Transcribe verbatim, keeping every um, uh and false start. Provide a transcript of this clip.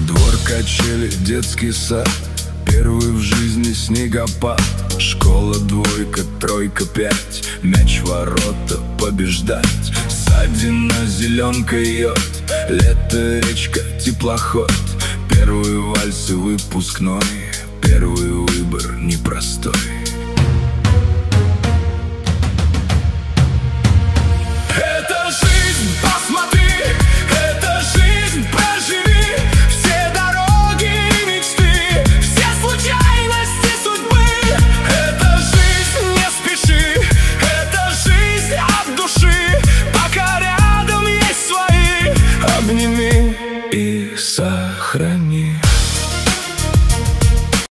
Двор, качели, детский сад, первый в жизни снегопад. Школа двойка, тройка, пять, мяч, ворота, побеждать. Ссадина, зеленка, йод, лето, речка, теплоход. Первый вальс и выпускной, первый выбор непростой.